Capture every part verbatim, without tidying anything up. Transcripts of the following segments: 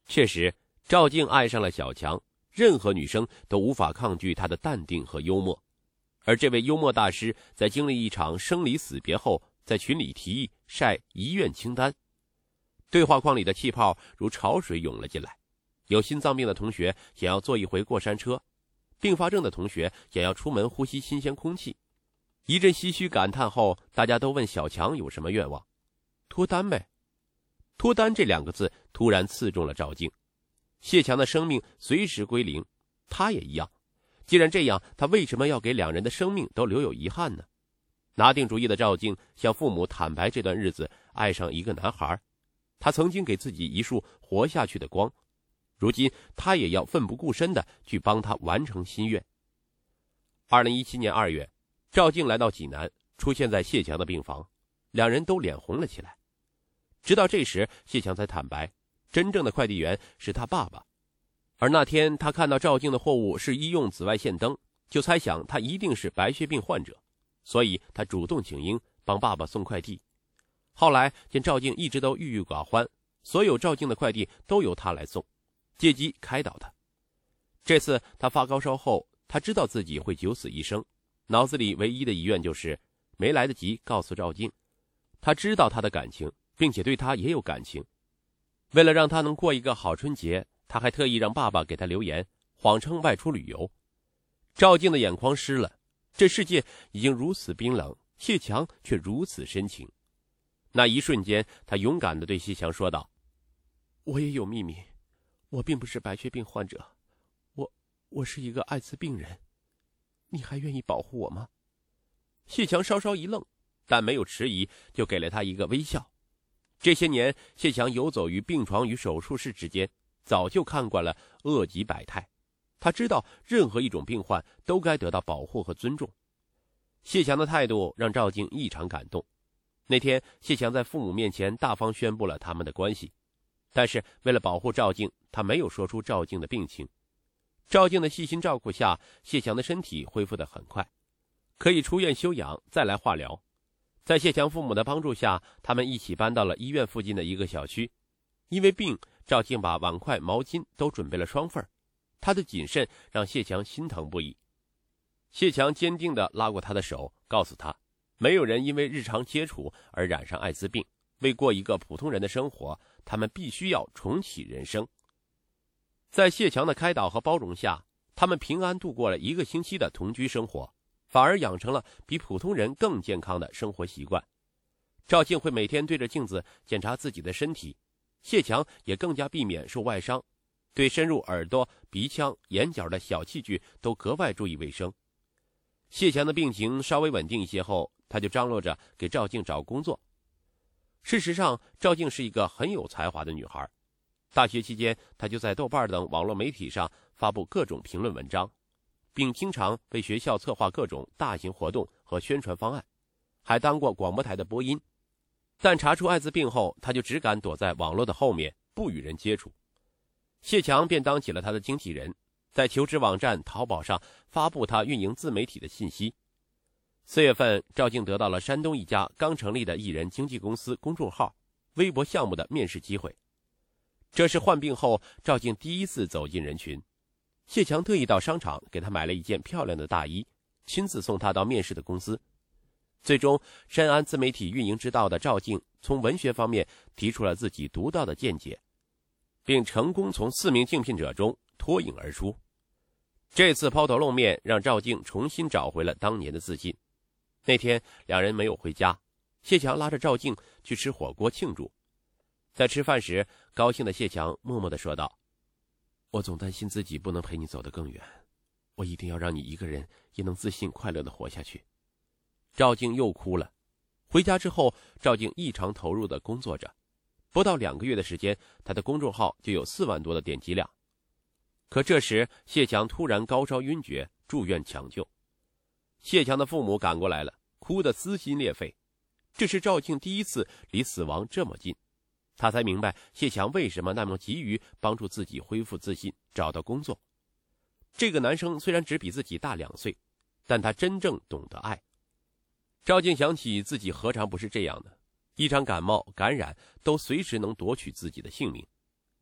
确实，赵静爱上了小强，任何女生都无法抗拒他的淡定和幽默。而这位幽默大师在经历一场生离死别后，在群里提议晒遗愿清单。对话框里的气泡如潮水涌了进来，有心脏病的同学想要坐一回过山车，并发症的同学想要出门呼吸新鲜空气。一阵唏嘘感叹后，大家都问小强有什么愿望。脱单呗。脱单这两个字突然刺中了赵静。谢强的生命随时归零，他也一样。既然这样，他为什么要给两人的生命都留有遗憾呢？拿定主意的赵静向父母坦白这段日子爱上一个男孩，他曾经给自己一束活下去的光，如今他也要奋不顾身地去帮他完成心愿。二零一七年二月，赵静来到济南，出现在谢强的病房，两人都脸红了起来。直到这时，谢强才坦白，真正的快递员是他爸爸。而那天他看到赵静的货物是医用紫外线灯，就猜想他一定是白血病患者，所以他主动请缨帮爸爸送快递。后来见赵静一直都郁郁寡欢，所有赵静的快递都由他来送，借机开导他。这次他发高烧后，他知道自己会九死一生，脑子里唯一的遗愿就是没来得及告诉赵静，他知道他的感情，并且对他也有感情。为了让他能过一个好春节，他还特意让爸爸给他留言，谎称外出旅游。赵静的眼眶湿了，这世界已经如此冰冷，谢强却如此深情。那一瞬间，他勇敢地对谢强说道：我也有秘密，我并不是白血病患者，我我是一个艾滋病人，你还愿意保护我吗？谢强稍稍一愣，但没有迟疑，就给了他一个微笑。这些年，谢强游走于病床与手术室之间，早就看惯了恶疾百态，他知道任何一种病患都该得到保护和尊重。谢强的态度让赵静异常感动。那天，谢强在父母面前大方宣布了他们的关系，但是为了保护赵静，他没有说出赵静的病情。赵静的细心照顾下，谢强的身体恢复得很快，可以出院休养，再来化疗。在谢强父母的帮助下，他们一起搬到了医院附近的一个小区。因为病，赵静把碗筷、毛巾都准备了双份，他的谨慎让谢强心疼不已。谢强坚定地拉过他的手，告诉他，没有人因为日常接触而染上艾滋病，为过一个普通人的生活，他们必须要重启人生。在谢强的开导和包容下，他们平安度过了一个星期的同居生活，反而养成了比普通人更健康的生活习惯。赵静会每天对着镜子检查自己的身体，谢强也更加避免受外伤，对深入耳朵、鼻腔、眼角的小器具都格外注意卫生。谢强的病情稍微稳定一些后，他就张罗着给赵静找工作。事实上，赵静是一个很有才华的女孩。大学期间，她就在豆瓣等网络媒体上发布各种评论文章，并经常为学校策划各种大型活动和宣传方案，还当过广播台的播音。但查出艾滋病后，她就只敢躲在网络的后面，不与人接触。谢强便当起了她的经纪人，在求职网站淘宝上发布她运营自媒体的信息。四月份，赵静得到了山东一家刚成立的艺人经纪公司公众号、微博项目的面试机会。这是患病后赵静第一次走进人群。谢强特意到商场给她买了一件漂亮的大衣，亲自送她到面试的公司。最终，深谙自媒体运营之道的赵静从文学方面提出了自己独到的见解，并成功从四名竞聘者中脱颖而出。这次抛头露面让赵静重新找回了当年的自信。那天两人没有回家，谢强拉着赵静去吃火锅庆祝。在吃饭时，高兴的谢强默默地说道：我总担心自己不能陪你走得更远，我一定要让你一个人也能自信快乐地活下去。赵静又哭了。回家之后，赵静异常投入地工作着，不到两个月的时间，她的公众号就有四万多的点击量。可这时，谢强突然高烧晕厥，住院抢救。谢强的父母赶过来了，哭得撕心裂肺。这是赵静第一次离死亡这么近，他才明白谢强为什么那么急于帮助自己恢复自信，找到工作。这个男生虽然只比自己大两岁，但他真正懂得爱。赵静想起自己何尝不是这样的，一场感冒感染都随时能夺取自己的性命。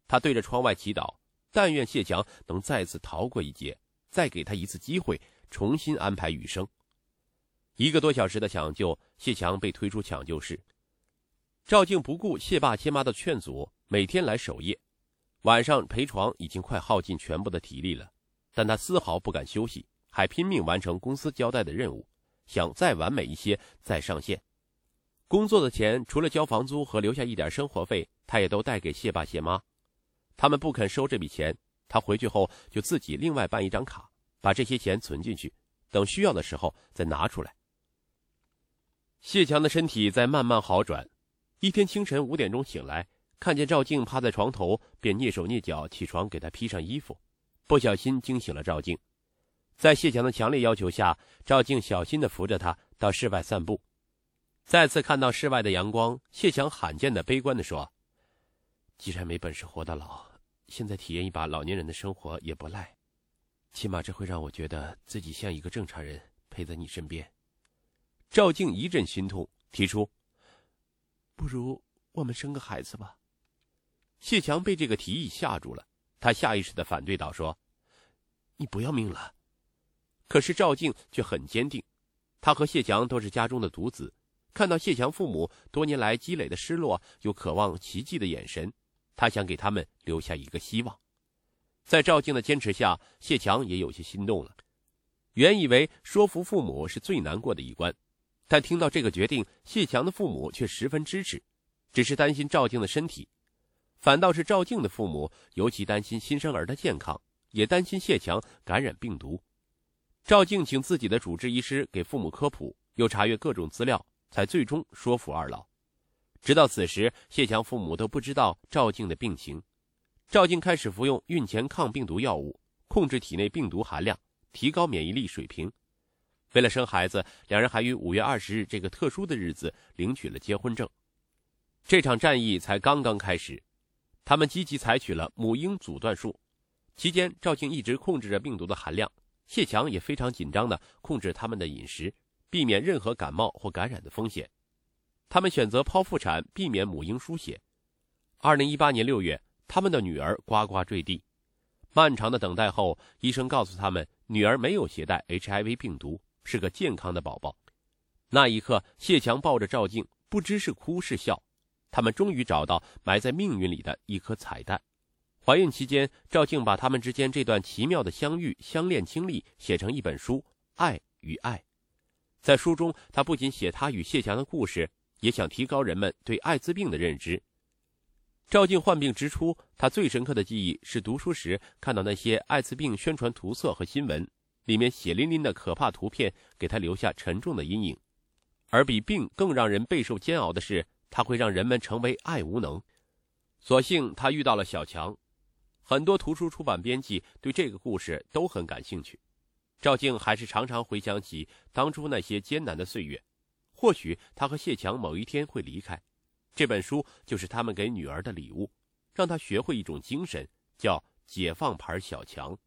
他对着窗外祈祷，但愿谢强能再次逃过一劫，再给他一次机会，重新安排余生。一个多小时的抢救，谢强被推出抢救室。赵静不顾谢爸谢妈的劝阻，每天来守夜。晚上陪床已经快耗尽全部的体力了，但他丝毫不敢休息，还拼命完成公司交代的任务，想再完美一些，再上线。工作的钱除了交房租和留下一点生活费，他也都带给谢爸谢妈。他们不肯收这笔钱，他回去后就自己另外办一张卡，把这些钱存进去，等需要的时候再拿出来。谢强的身体在慢慢好转。一天清晨五点钟醒来，看见赵静趴在床头，便蹑手蹑脚起床给她披上衣服，不小心惊醒了赵静。在谢强的强烈要求下，赵静小心地扶着他到室外散步。再次看到室外的阳光，谢强罕见的悲观地说：既然没本事活到老，现在体验一把老年人的生活也不赖，起码这会让我觉得自己像一个正常人陪在你身边。赵静一阵心痛，提出：不如我们生个孩子吧。谢强被这个提议吓住了，他下意识地反对道说：你不要命了。可是赵静却很坚定，他和谢强都是家中的独子，看到谢强父母多年来积累的失落又渴望奇迹的眼神，他想给他们留下一个希望。在赵静的坚持下，谢强也有些心动了。原以为说服父母是最难过的一关，但听到这个决定，谢强的父母却十分支持，只是担心赵静的身体。反倒是赵静的父母尤其担心新生儿的健康，也担心谢强感染病毒。赵静请自己的主治医师给父母科普，又查阅各种资料，才最终说服二老。直到此时，谢强父母都不知道赵静的病情。赵静开始服用孕前抗病毒药物，控制体内病毒含量，提高免疫力水平。为了生孩子，两人还于五月二十日这个特殊的日子领取了结婚证。这场战役才刚刚开始，他们积极采取了母婴阻断术。期间，赵静一直控制着病毒的含量，谢强也非常紧张地控制他们的饮食，避免任何感冒或感染的风险。他们选择剖腹产，避免母婴输血。二零一八年六月，他们的女儿呱呱坠地。漫长的等待后，医生告诉他们，女儿没有携带 H I V 病毒，是个健康的宝宝。那一刻，谢强抱着赵静，不知是哭是笑。他们终于找到埋在命运里的一颗彩蛋。怀孕期间，赵静把他们之间这段奇妙的相遇、相恋经历写成一本书《爱与爱》。在书中，他不仅写他与谢强的故事，也想提高人们对艾滋病的认知。赵静患病之初，他最深刻的记忆是读书时看到那些艾滋病宣传图册和新闻，里面血淋淋的可怕图片给他留下沉重的阴影。而比病更让人备受煎熬的是，它会让人们成为爱无能。所幸他遇到了小强，很多图书出版编辑对这个故事都很感兴趣。赵静还是常常回想起当初那些艰难的岁月，或许他和谢强某一天会离开，这本书就是他们给女儿的礼物，让她学会一种精神，叫解放牌小强。